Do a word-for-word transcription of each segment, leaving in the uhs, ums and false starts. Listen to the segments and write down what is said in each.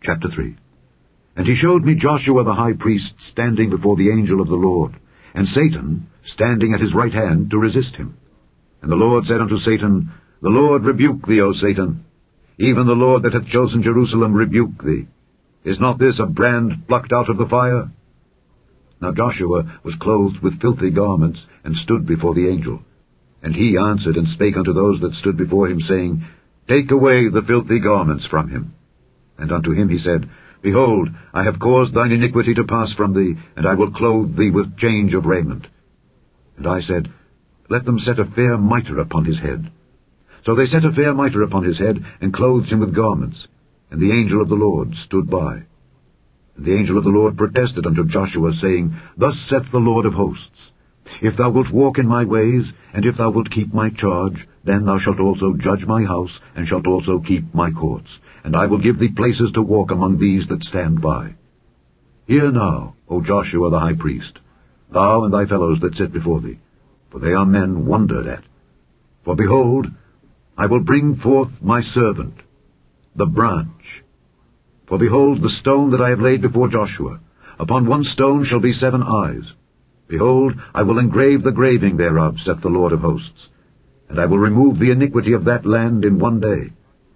Chapter three. And he showed me Joshua the high priest standing before the angel of the Lord, and Satan standing at his right hand to resist him. And the Lord said unto Satan, The Lord rebuke thee, O Satan. Even the Lord that hath chosen Jerusalem rebuke thee. Is not this a brand plucked out of the fire? Now Joshua was clothed with filthy garments, and stood before the angel. And he answered and spake unto those that stood before him, saying, Take away the filthy garments from him. And unto him he said, Behold, I have caused thine iniquity to pass from thee, and I will clothe thee with change of raiment. And I said, Let them set a fair mitre upon his head. So they set a fair mitre upon his head, and clothed him with garments. And the angel of the Lord stood by. And the angel of the Lord protested unto Joshua, saying, Thus saith the Lord of hosts, If thou wilt walk in my ways, and if thou wilt keep my charge, then thou shalt also judge my house, and shalt also keep my courts. And I will give thee places to walk among these that stand by. Hear now, O Joshua the high priest, thou and thy fellows that sit before thee, for they are men wondered at. For behold, I will bring forth my servant, the branch. For behold, the stone that I have laid before Joshua, upon one stone shall be seven eyes. Behold, I will engrave the graving thereof, saith the Lord of hosts, and I will remove the iniquity of that land in one day.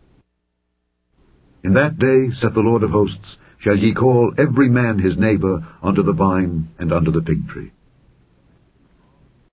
In that day, saith the Lord of hosts, shall ye call every man his neighbor unto the vine and unto the fig tree.